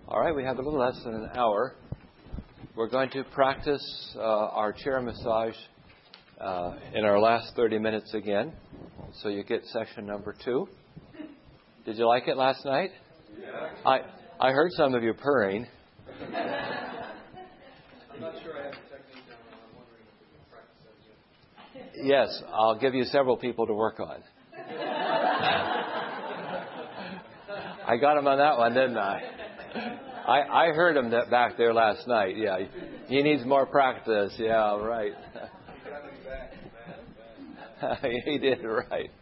All right, we have a little less than an hour. We're going to practice our chair massage in our last 30 minutes again. So you get session number 2. Did you like it last night? Yeah. I heard some of you purring. I'm not sure I have the technique down. I'm wondering if we can practice that yet. Yes, I'll give you several people to work on. I got him on that one, didn't I? I heard him back there last night. Yeah, he needs more practice. Yeah, right. He did right.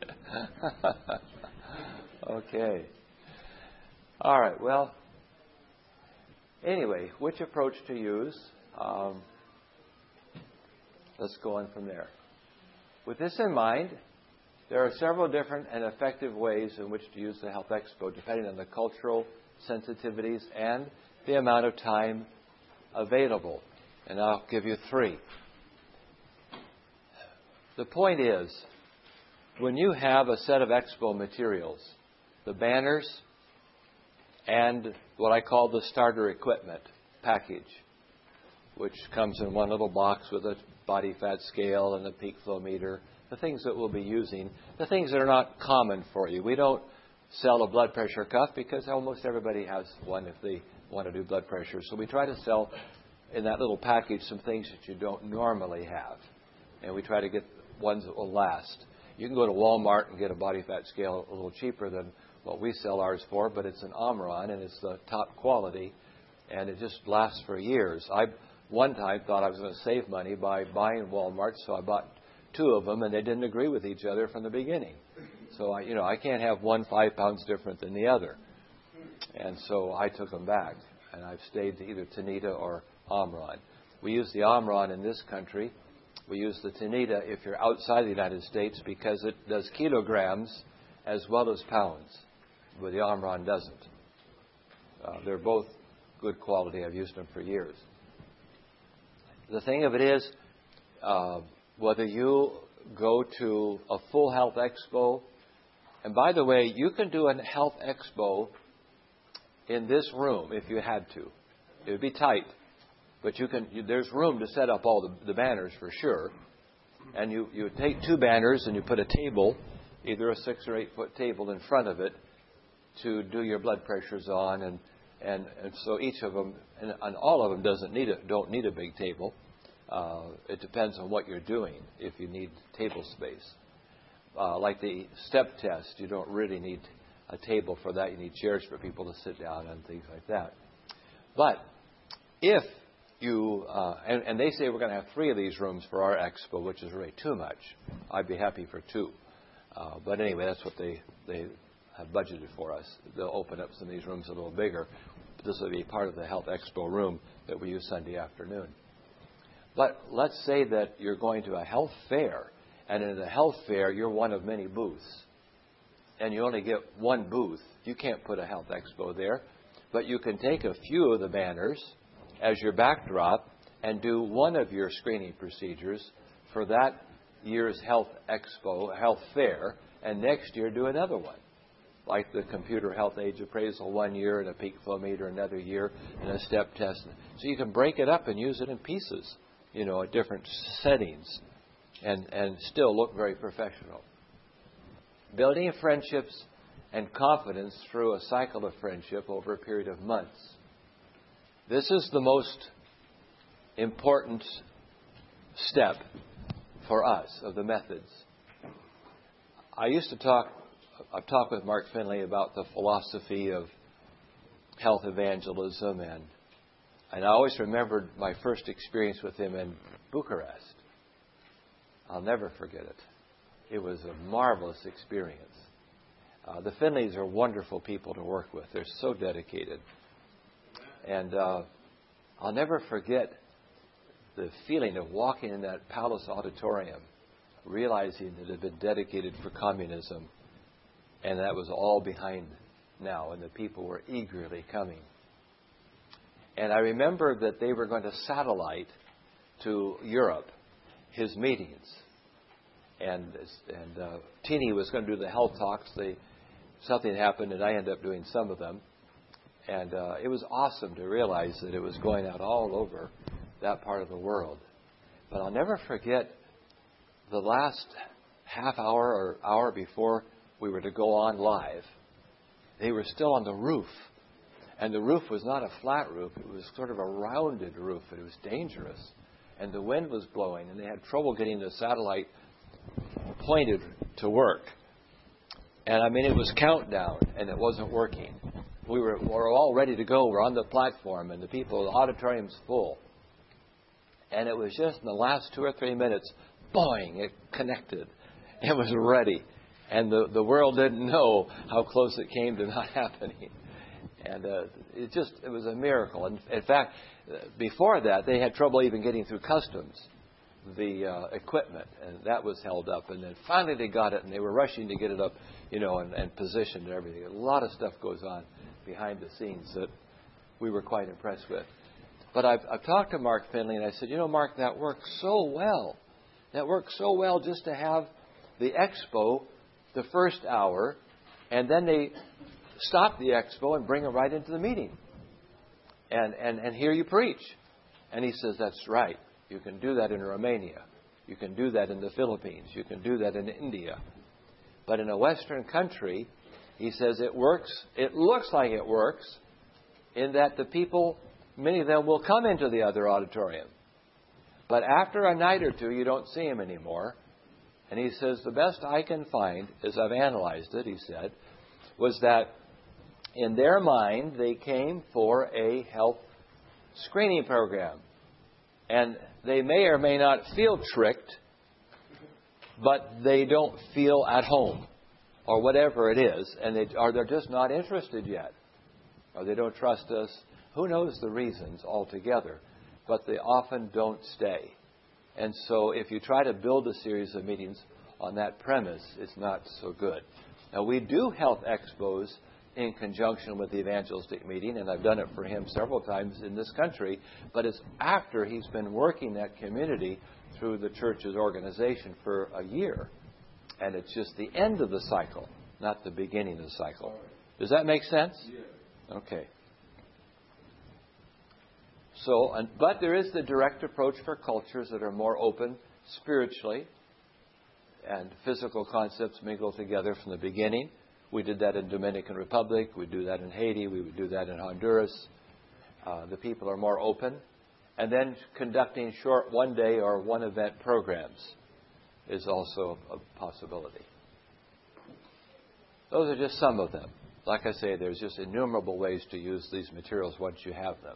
Okay. All right. Well, anyway, which approach to use? Let's go on from there. With this in mind, there are several different and effective ways in which to use the Health Expo, depending on the cultural sensitivities and the amount of time available. And I'll give you 3. The point is, when you have a set of Expo materials, the banners and what I call the starter equipment package, which comes in one little box with a body fat scale and a peak flow meter, the things that we'll be using, the things that are not common for you. We don't sell a blood pressure cuff because almost everybody has one if they want to do blood pressure. So we try to sell in that little package some things that you don't normally have. And we try to get ones that will last. You can go to Walmart and get a body fat scale a little cheaper than what we sell ours for, but it's an Omron and it's the top quality and it just lasts for years. I one time thought I was going to save money by buying Walmart, so I bought 2 of them and they didn't agree with each other from the beginning. So I can't have one 5 pounds different than the other. And so I took them back and I've stayed to either Tanita or Omron. We use the Omron in this country. We use the Tanita if you're outside the United States because it does kilograms as well as pounds, but the Omron doesn't. They're both good quality. I've used them for years. The thing of it is, whether you go to a full Health Expo, and by the way, you can do a Health Expo in this room if you had to. It would be tight, but there's room to set up all the banners for sure. And you would take 2 banners and you put a table, either a 6 or 8 foot table in front of it to do your blood pressures on, and so each of them and all of them don't need a big table. It depends on what you're doing. If you need table space, like the step test, you don't really need a table for that. You need chairs for people to sit down and things like that. But if you and they say we're going to have 3 of these rooms for our expo, which is really too much. I'd be happy for 2. But anyway, that's what they have budgeted for us. They'll open up some of these rooms a little bigger. This will be part of the Health Expo room that we use Sunday afternoon. But let's say that you're going to a health fair, and in a health fair, you're one of many booths, and you only get one booth. You can't put a Health Expo there, but you can take a few of the banners as your backdrop and do one of your screening procedures for that year's Health Expo, Health Fair, and next year do another one, like the computer health age appraisal 1 year and a peak flow meter another year and a step test. So you can break it up and use it in pieces, at different settings and still look very professional. Building friendships and confidence through a cycle of friendship over a period of months. This is the most important step for us of the methods. I've talked with Mark Finley about the philosophy of health evangelism, and I always remembered my first experience with him in Bucharest. I'll never forget it. It was a marvelous experience. The Finleys are wonderful people to work with. They're so dedicated. And I'll never forget the feeling of walking in that palace auditorium, realizing that it had been dedicated for communism, and that was all behind now, and the people were eagerly coming. And I remember that they were going to satellite to Europe his meetings. And Teeny was going to do the health talks. Something happened, and I ended up doing some of them. And it was awesome to realize that it was going out all over that part of the world. But I'll never forget the last half hour or hour before we were to go on live. They were still on the roof. And the roof was not a flat roof. It was sort of a rounded roof. And it was dangerous. And the wind was blowing. And they had trouble getting the satellite pointed to work. And I mean, it was countdown. And it wasn't working. We were all ready to go. We're on the platform. And the auditorium's full. And it was just in the last 2 or 3 minutes, boing, it connected. It was ready. And the world didn't know how close it came to not happening. And it was a miracle. And in fact, before that, they had trouble even getting through customs, the equipment, and that was held up. And then finally they got it, and they were rushing to get it up, and positioned and everything. A lot of stuff goes on behind the scenes that we were quite impressed with. But I've talked to Mark Finley, and I said, Mark, that worked so well. That worked so well just to have the expo the first hour, and then they stop the expo and bring it right into the meeting. And hear you preach. And he says, that's right. You can do that in Romania. You can do that in the Philippines. You can do that in India. But in a Western country, he says it works. It looks like it works in that the people, many of them will come into the other auditorium. But after a night or two, you don't see them anymore. And he says, the best I can find, as I've analyzed it, he said, was that in their mind, they came for a health screening program. And they may or may not feel tricked, but they don't feel at home, or whatever it is, and they're just not interested yet, or they don't trust us. Who knows the reasons altogether, but they often don't stay. And so if you try to build a series of meetings on that premise, it's not so good. Now, we do health expos in conjunction with the evangelistic meeting, and I've done it for him several times in this country, but it's after he's been working that community through the church's organization for a year. And it's just the end of the cycle, not the beginning of the cycle. Does that make sense? Okay. But there is the direct approach for cultures that are more open spiritually, and physical concepts mingle together from the beginning. We did that in Dominican Republic. We do that in Haiti. We would do that in Honduras. The people are more open. And then conducting short one-day or one-event programs is also a possibility. Those are just some of them. Like I say, there's just innumerable ways to use these materials once you have them.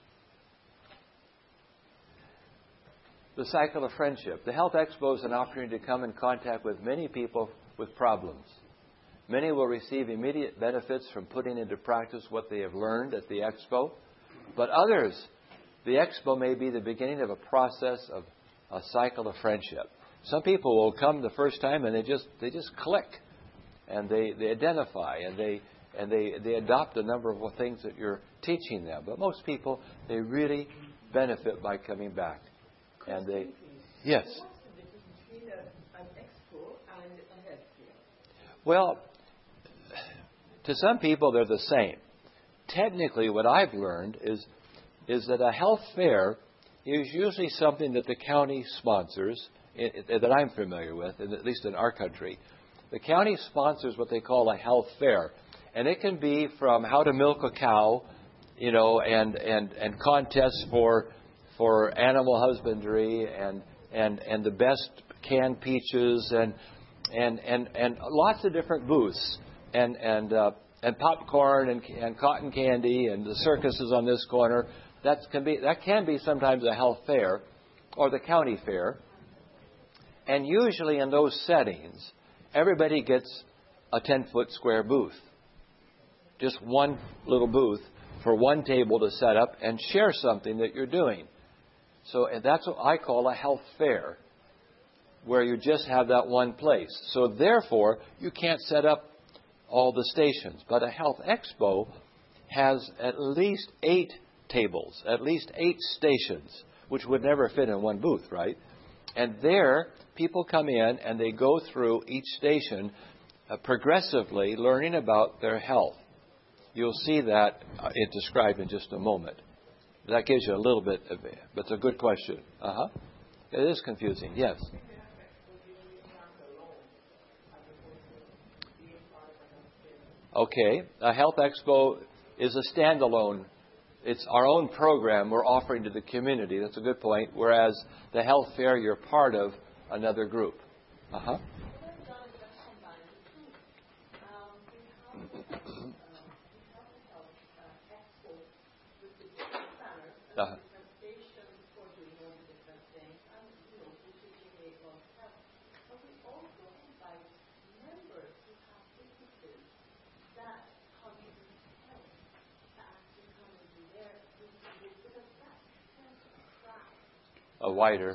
The cycle of friendship. The Health Expo is an opportunity to come in contact with many people with problems. Many will receive immediate benefits from putting into practice what they have learned at the Expo. But others, the Expo may be the beginning of a process of a cycle of friendship. Some people will come the first time and they just click, and they identify, and they adopt a number of things that you're teaching them. But most people, they really benefit by coming back. And they, yes. What's the difference between an expo and a health fair? Well, to some people, they're the same. Technically, what I've learned is that a health fair is usually something that the county sponsors, that I'm familiar with, at least in our country. The county sponsors what they call a health fair. And it can be from how to milk a cow, and contests for animal husbandry and the best canned peaches and lots of different booths and popcorn and cotton candy and the circuses on this corner. That can be sometimes a health fair or the county fair. And usually in those settings, everybody gets a 10-foot square booth. Just one little booth for one table to set up and share something that you're doing. So that's what I call a health fair, where you just have that one place. So therefore, you can't set up all the stations. But a health expo has at least 8 tables, at least 8 stations, which would never fit in one booth, right? And there, people come in and they go through each station progressively learning about their health. You'll see that it described in just a moment. That gives you a little bit of it, but it's a good question. It is confusing, yes. Okay, a Health Expo is a standalone. It's our own program we're offering to the community. That's a good point. Whereas the health fair, you're part of another group. A wider.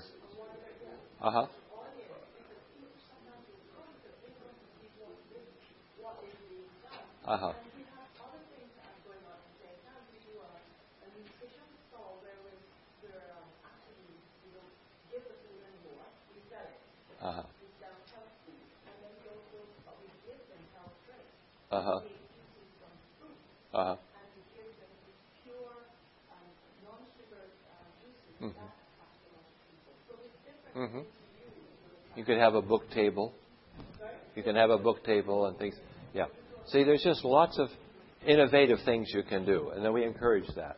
You could have a book table. You can have a book table and things. Yeah. See, there's just lots of innovative things you can do, and then we encourage that.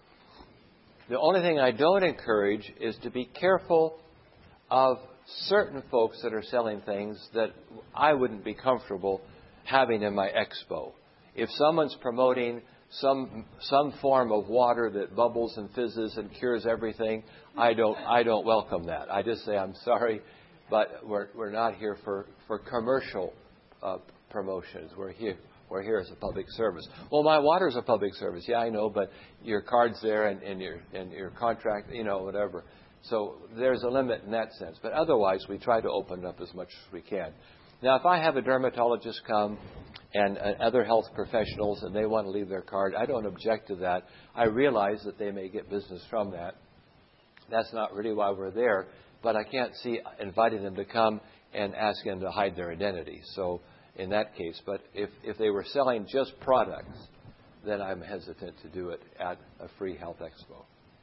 The only thing I don't encourage is to be careful of certain folks that are selling things that I wouldn't be comfortable having in my expo. If someone's promoting some form of water that bubbles and fizzes and cures everything, I don't welcome that. I just say, I'm sorry, but we're not here for commercial promotions. We're here as a public service. Well, my water's a public service. Yeah, I know, but your card's there and your contract, whatever. So there's a limit in that sense. But otherwise, we try to open up as much as we can. Now, if I have a dermatologist come and other health professionals and they want to leave their card, I don't object to that. I realize that they may get business from that. That's not really why we're there. But I can't see inviting them to come and asking them to hide their identity. So in that case, but if they were selling just products, then I'm hesitant to do it at a free health expo.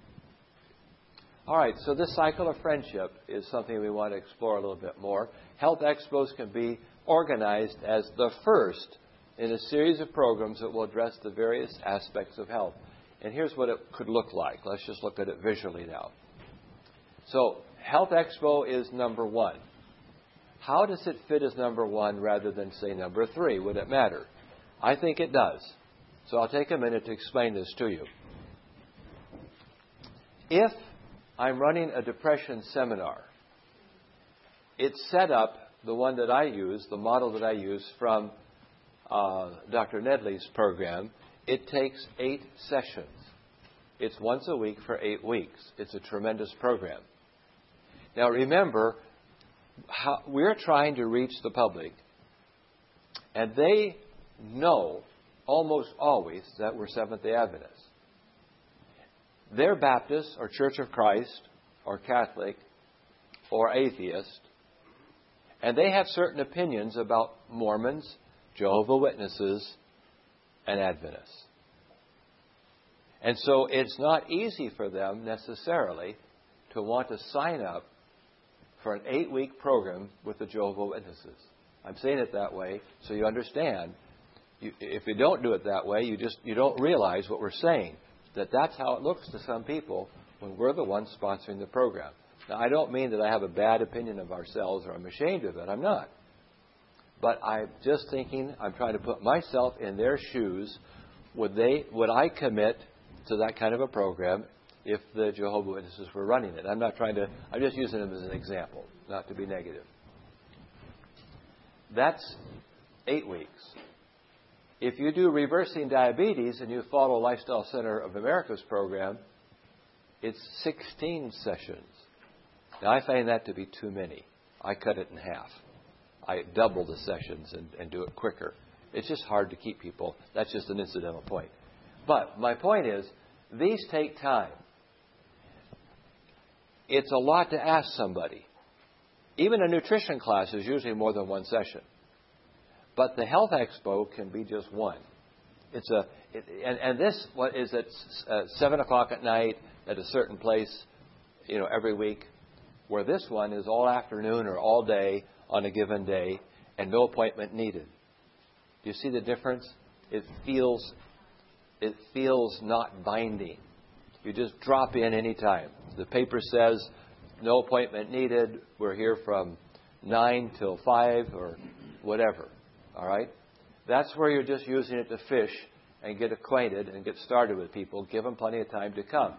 All right, so this cycle of friendship is something we want to explore a little bit more. Health expos can be organized as the first in a series of programs that will address the various aspects of health. And here's what it could look like. Let's just look at it visually now. So, Health Expo is number one. How does it fit as number one rather than, say, number three? Would it matter? I think it does. So I'll take a minute to explain this to you. If I'm running a depression seminar, it's set up, the one that I use, the model that I use from Dr. Nedley's program, it takes 8 sessions. It's once a week for 8 weeks. It's a tremendous program. Now remember, we're trying to reach the public, and they know almost always that we're Seventh-day Adventists. They're Baptist or Church of Christ or Catholic or atheist, and they have certain opinions about Mormons, Jehovah's Witnesses, and Adventists. And so it's not easy for them necessarily to want to sign up for an 8-week program with the Jehovah's Witnesses. I'm saying it that way so you understand. If you don't do it that way, you don't realize what we're saying. That's how it looks to some people when we're the ones sponsoring the program. Now, I don't mean that I have a bad opinion of ourselves or I'm ashamed of it. I'm not. But I'm just thinking, I'm trying to put myself in their shoes. Would I commit to that kind of a program if the Jehovah's Witnesses were running it? I'm just using them as an example, not to be negative. That's 8 weeks. If you do Reversing Diabetes and you follow Lifestyle Center of America's program, it's 16 sessions. Now, I find that to be too many. I cut it in half. I double the sessions and do it quicker. It's just hard to keep people. That's just an incidental point. But my point is, these take time. It's a lot to ask somebody. Even a nutrition class is usually more than one session. But the Health Expo can be just one. And this what is at 7 o'clock at night at a certain place, every week, where this one is all afternoon or all day on a given day and no appointment needed. Do you see the difference? It feels not binding. You just drop in any time. The paper says no appointment needed. We're here from 9 till 5 or whatever. All right? That's where you're just using it to fish and get acquainted and get started with people. Give them plenty of time to come.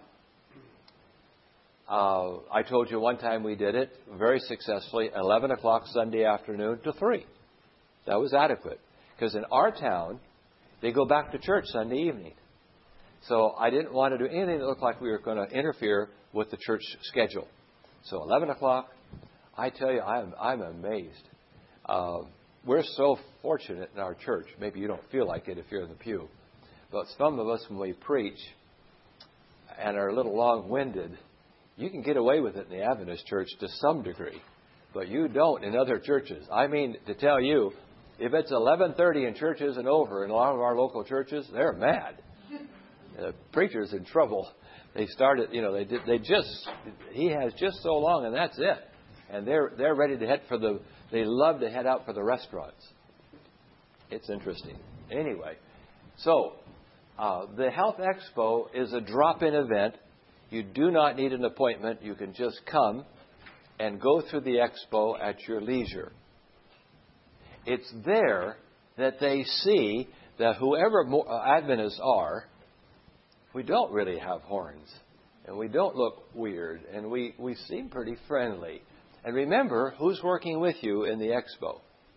I told you one time we did it very successfully, 11 o'clock Sunday afternoon to 3. That was adequate. Because in our town, they go back to church Sunday evening. So I didn't want to do anything that looked like we were going to interfere with the church schedule. So 11 o'clock, I tell you, I'm amazed. We're so fortunate in our church. Maybe you don't feel like it if you're in the pew. But some of us, when we preach and are a little long-winded, you can get away with it in the Adventist church to some degree. But you don't in other churches. I mean, to tell you, if it's 11:30 and church isn't over in a lot of our local churches, they're mad. The preacher's in trouble. They started, he has just so long and that's it. And they're ready to they love to head out for the restaurants. It's interesting. Anyway, so the Health Expo is a drop-in event. You do not need an appointment. You can just come and go through the expo at your leisure. It's there that they see that whoever Adventists are, we don't really have horns, and we don't look weird, and we seem pretty friendly. And remember, who's working with you in the expo?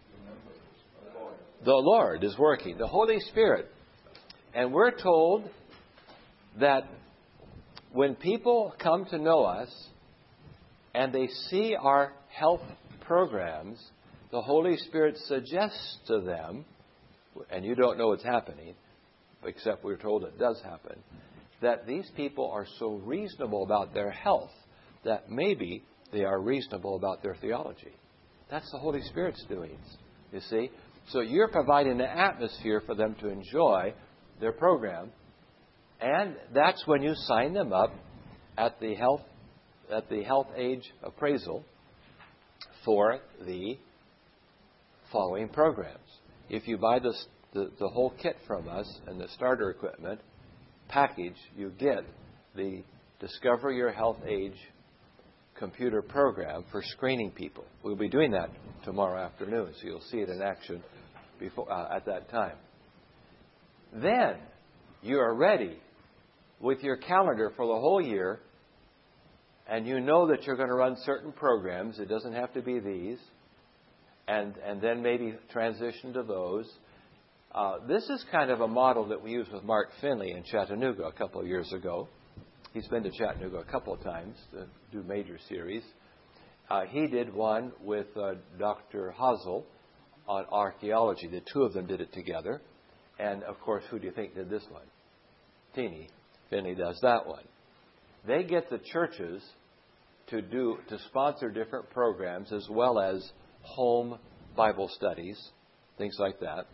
The Lord is working, the Holy Spirit. And we're told that when people come to know us and they see our health programs, the Holy Spirit suggests to them, and you don't know what's happening, except we're told it does happen, that these people are so reasonable about their health that maybe they are reasonable about their theology. That's the Holy Spirit's doings, you see. So you're providing the atmosphere for them to enjoy their program, and that's when you sign them up at the health age appraisal for the following programs. If you buy the whole kit from us and the starter equipment package, you get the Discover Your Health Age computer program for screening people. We'll be doing that tomorrow afternoon, so you'll see it in action at that time. Then you are ready with your calendar for the whole year, and you know that you're going to run certain programs. It doesn't have to be these. And then maybe transition to those. This is kind of a model that we used with Mark Finley in Chattanooga a couple of years ago. He's been to Chattanooga a couple of times to do major series. He did one with Dr. Hazel on archaeology. The two of them did it together. And, of course, who do you think did this one? Teeny. Finley does that one. They get the churches to sponsor different programs as well as home Bible studies, things like that.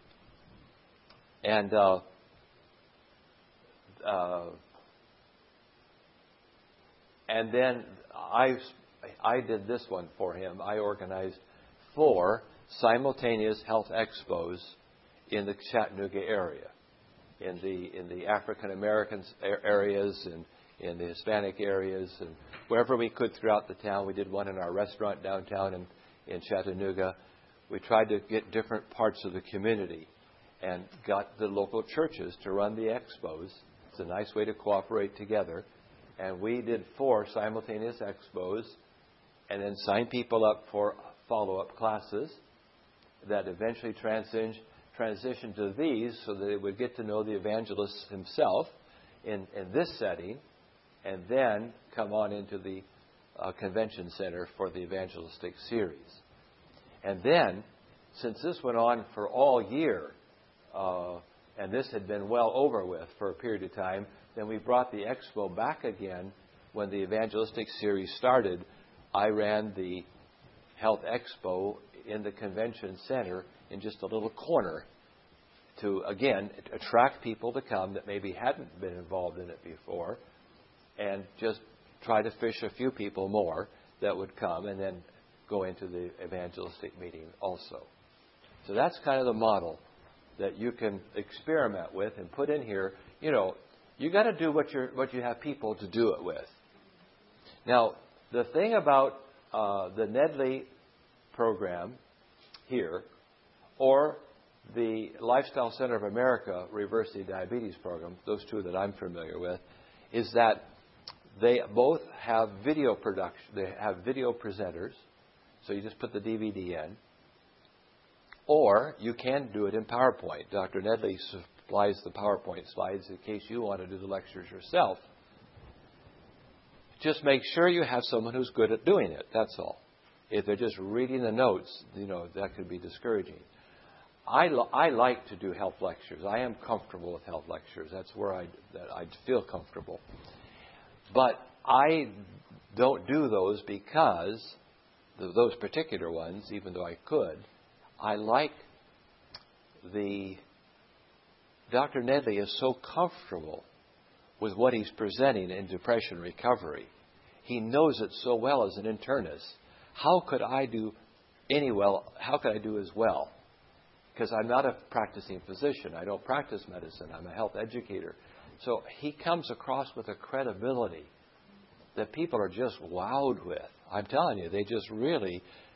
And then I did this one for him. I organized 4 simultaneous health expos in the Chattanooga area, in the African American areas and in the Hispanic areas, and wherever we could throughout the town. We did one in our restaurant downtown in Chattanooga. We tried to get different parts of the community and got the local churches to run the expos. It's a nice way to cooperate together. And we did 4 simultaneous expos and then signed people up for follow-up classes that eventually transitioned to these so that they would get to know the evangelist himself in this setting, and then come on into the convention center for the evangelistic series. And then, since this went on for all year, and this had been well over with for a period of time, then we brought the expo back again when the evangelistic series started. I ran the Health Expo in the convention center in just a little corner. to, again, attract people to come that maybe hadn't been involved in it before, and just try to fish a few people more that would come and then go into the evangelistic meeting also. So that's kind of the model that you can experiment with and put in here. You got to do what you have people to do it with. Now, the thing about the Nedley program here, or the Lifestyle Center of America Reverse the Diabetes program, those two that I'm familiar with, is that they both have video production. They have video presenters, so you just put the DVD in. Or you can do it in PowerPoint. Dr. Nedley supplies the PowerPoint slides in case you want to do the lectures yourself. Just make sure you have someone who's good at doing it. That's all. If they're just reading the notes, that could be discouraging. I like to do health lectures. I am comfortable with health lectures. That's where I'd feel comfortable. But I don't do those because those particular ones, even though I could, I like Dr. Nedley is so comfortable with what he's presenting in depression recovery. He knows it so well as an internist. How could I do as well? Because I'm not a practicing physician. I don't practice medicine. I'm a health educator. So he comes across with a credibility that people are just wowed with. I'm telling you, they just really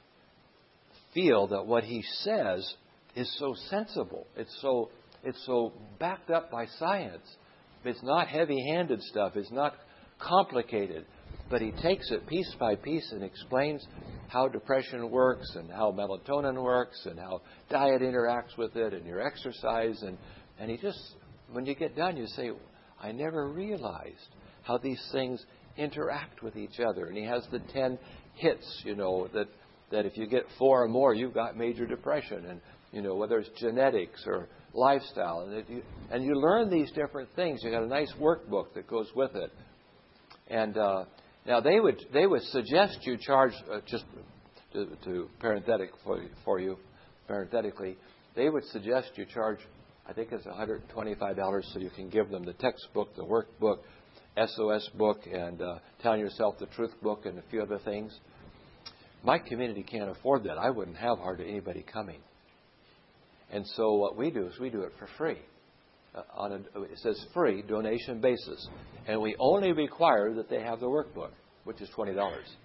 feel that what he says is so sensible. It's so backed up by science. It's not heavy-handed stuff. It's not complicated. But he takes it piece by piece and explains how depression works and how melatonin works and how diet interacts with it and your exercise. And he just, when you get done, you say, I never realized how these things interact with each other. And he has the 10 hits, that if you get 4 or more, you've got major depression. And, whether it's genetics or lifestyle. And you learn these different things. You got a nice workbook that goes with it. And now they would suggest you charge, just to parenthetic for you, parenthetically, they would suggest you charge, I think it's $125 so you can give them the textbook, the workbook, SOS book, and Telling Yourself the Truth book, and a few other things. My community can't afford that. I wouldn't have hardly anybody coming. And so what we do is we do it for free. It says free, donation basis. And we only require that they have the workbook, which is $20.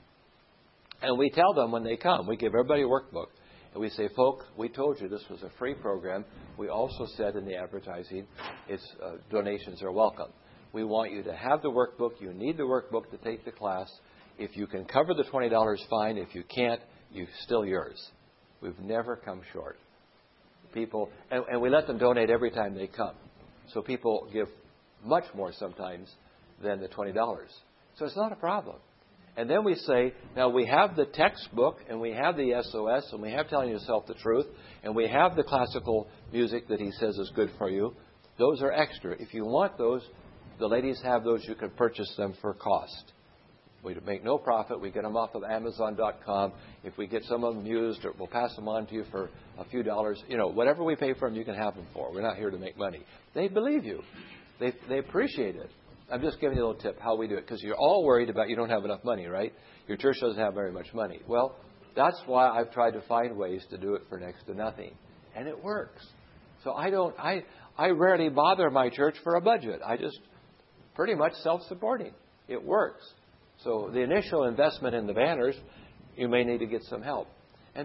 And we tell them when they come, we give everybody a workbook. And we say, folks, we told you this was a free program. We also said in the advertising, donations are welcome. We want you to have the workbook. You need the workbook to take the class. If you can cover the $20, fine. If you can't, it's still yours. We've never come short. People, and we let them donate every time they come. So people give much more sometimes than the $20. So it's not a problem. And then we say, now we have the textbook, and we have the SOS, and we have Telling Yourself the Truth, and we have the classical music that he says is good for you. Those are extra. If you want those, the ladies have those. You can purchase them for cost. We make no profit. We get them off of Amazon.com. If we get some of them used, we'll pass them on to you for a few dollars. Whatever we pay for them, you can have them for. We're not here to make money. They believe you. They appreciate it. I'm just giving you a little tip how we do it, because you're all worried about you don't have enough money, right? Your church doesn't have very much money. Well, that's why I've tried to find ways to do it for next to nothing. And it works. So I rarely bother my church for a budget. I just pretty much self-supporting. It works. So the initial investment in the banners, you may need to get some help. And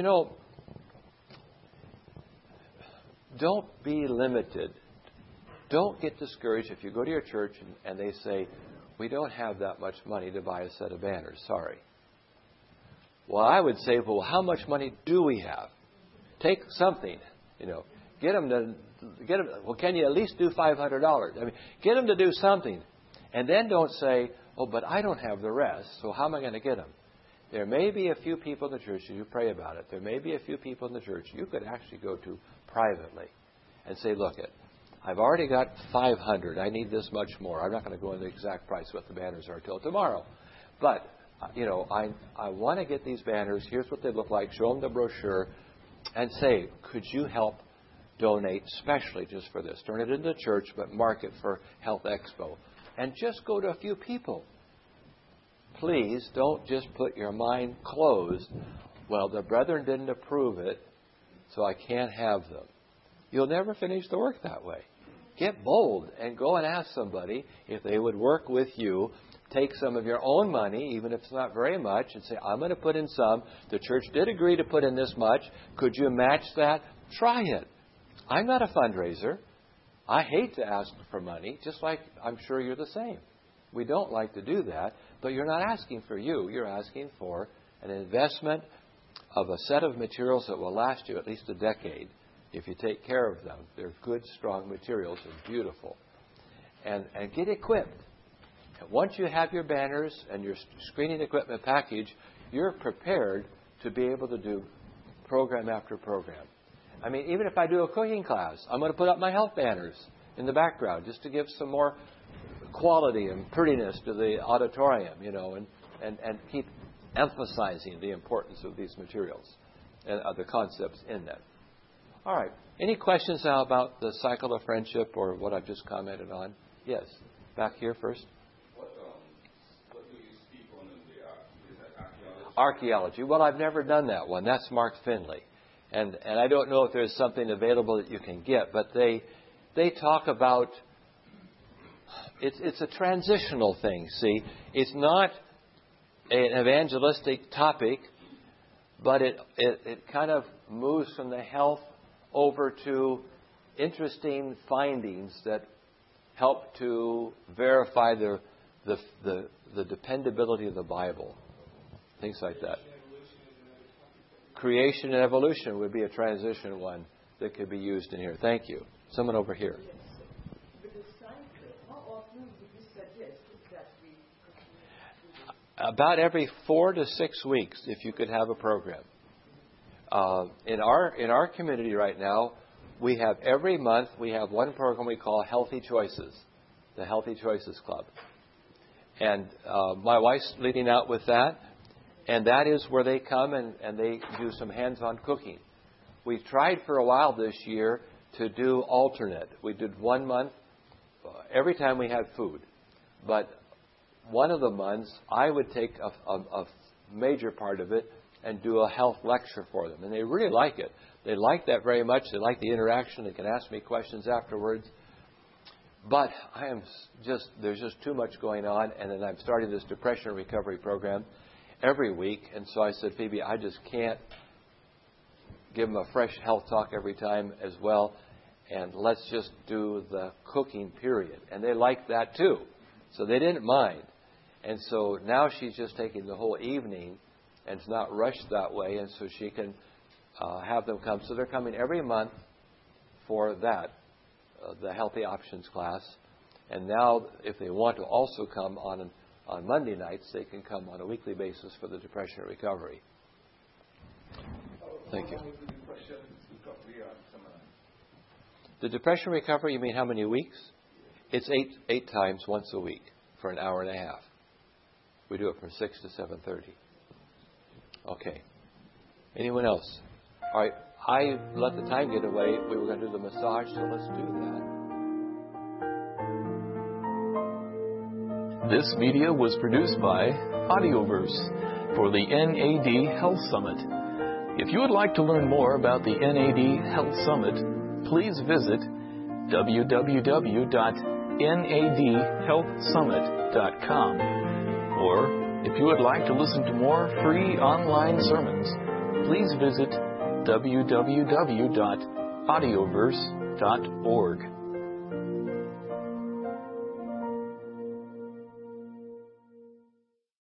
don't be limited. Don't get discouraged if you go to your church and they say, we don't have that much money to buy a set of banners. Sorry. Well, I would say, well, how much money do we have? Take something, get them. Well, can you at least do $500? Get them to do something. And then don't say, oh, but I don't have the rest, so how am I going to get them? There may be a few people in the church, you pray about it, there may be a few people in the church you could actually go to privately and say, look, I've already got 500. I need this much more. I'm not going to go into the exact price what the banners are till tomorrow. But, I want to get these banners. Here's what they look like. Show them the brochure and say, could you help donate specially just for this. Turn it into the church, but mark it for Health Expo. And just go to a few people. Please don't just put your mind closed. Well, the brethren didn't approve it, so I can't have them. You'll never finish the work that way. Get bold and go and ask somebody if they would work with you. Take some of your own money, even if it's not very much, and say, I'm going to put in some. The church did agree to put in this much. Could you match that? Try it. I'm not a fundraiser. I hate to ask for money, just like I'm sure you're the same. We don't like to do that, but you're not asking for you. You're asking for an investment of a set of materials that will last you at least a decade if you take care of them. They're good, strong materials and beautiful. And get equipped. And once you have your banners and your screening equipment package, you're prepared to be able to do program after program. I mean, even if I do a cooking class, I'm going to put up my health banners in the background just to give some more quality and prettiness to the auditorium, and keep emphasizing the importance of these materials and the concepts in them. All right. Any questions now about the cycle of friendship or what I've just commented on? Yes. Back here first. What do you speak on in the is that archaeology? Archaeology. Well, I've never done that one. That's Mark Finley. And I don't know if there's something available that you can get, but they talk about it's a transitional thing, see. It's not an evangelistic topic, but it kind of moves from the health over to interesting findings that help to verify the dependability of the Bible. Things like that. Creation and evolution would be a transition one that could be used in here. Thank you. Someone over here. With the cycle, how often would you suggest that we About every 4 to 6 weeks, if you could have a program. In our community right now, we have every month we have one program we call Healthy Choices, the Healthy Choices Club, and my wife's leading out with that, and that is where they come and they do some hands-on cooking. We tried for a while this year to do alternate. We did 1 month every time we had food, but one of the months I would take a major part of it and do a health lecture for them. And they really like it. They like that very much. They like the interaction. They can ask me questions afterwards. But there's just too much going on. And then I'm starting this depression recovery program every week. And so I said, Phoebe, I just can't give them a fresh health talk every time as well. And let's just do the cooking period. And they like that too. So they didn't mind. And so now she's just taking the whole evening, and it's not rushed that way, and so she can have them come. So they're coming every month for that, the Healthy Options class. And now, if they want to also come on Monday nights, they can come on a weekly basis for the depression recovery. Thank you. The depression recovery, you mean how many weeks? It's eight times once a week for an hour and a half. We do it from 6 to 7:30. Okay. Anyone else? All right. I let the time get away. We were going to do the massage, so let's do that. This media was produced by Audioverse for the NAD Health Summit. If you would like to learn more about the NAD Health Summit, please visit www.nadhealthsummit.com. Or, if you would like to listen to more free online sermons, please visit www.audioverse.org.